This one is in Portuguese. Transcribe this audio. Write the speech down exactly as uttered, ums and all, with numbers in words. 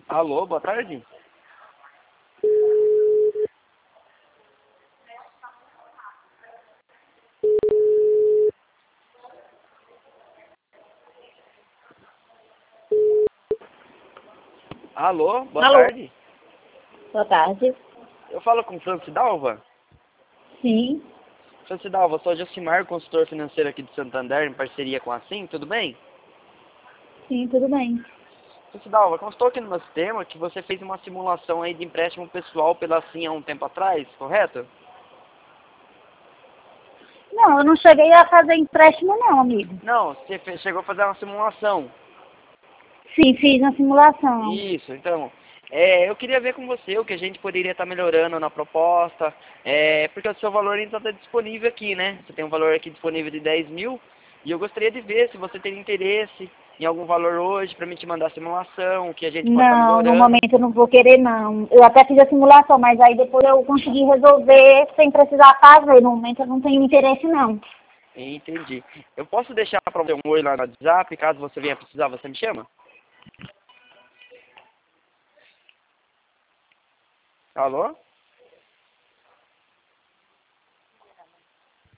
Alô, boa tarde. Alô, boa Alô. tarde. Boa tarde. Eu falo com Franci Dalva. Sim, Franci Dalva, sou Josimar, consultor financeiro aqui de Santander, em parceria com a Sim, tudo bem? sim, tudo bem. Franci Dalva, constou aqui no meu sistema que você fez uma simulação aí de empréstimo pessoal pela Sim há um tempo atrás, correto? Não, eu não cheguei a fazer empréstimo não, amigo. Não, você fe- chegou a fazer uma simulação. Sim, fiz uma simulação. Isso, então, é, eu queria ver com você o que a gente poderia estar melhorando na proposta, é, porque o seu valor ainda está disponível aqui, né? Você tem um valor aqui disponível de dez mil, e eu gostaria de ver se você tem interesse em algum valor hoje para me te mandar a simulação, o que a gente pode estar Não, no melhorando. momento eu não vou querer não. Eu até fiz a simulação, mas aí depois eu consegui resolver sem precisar fazer. No momento eu não tenho interesse não. Entendi. Eu posso deixar para você um oi lá no WhatsApp, caso você venha precisar, você me chama? Alô?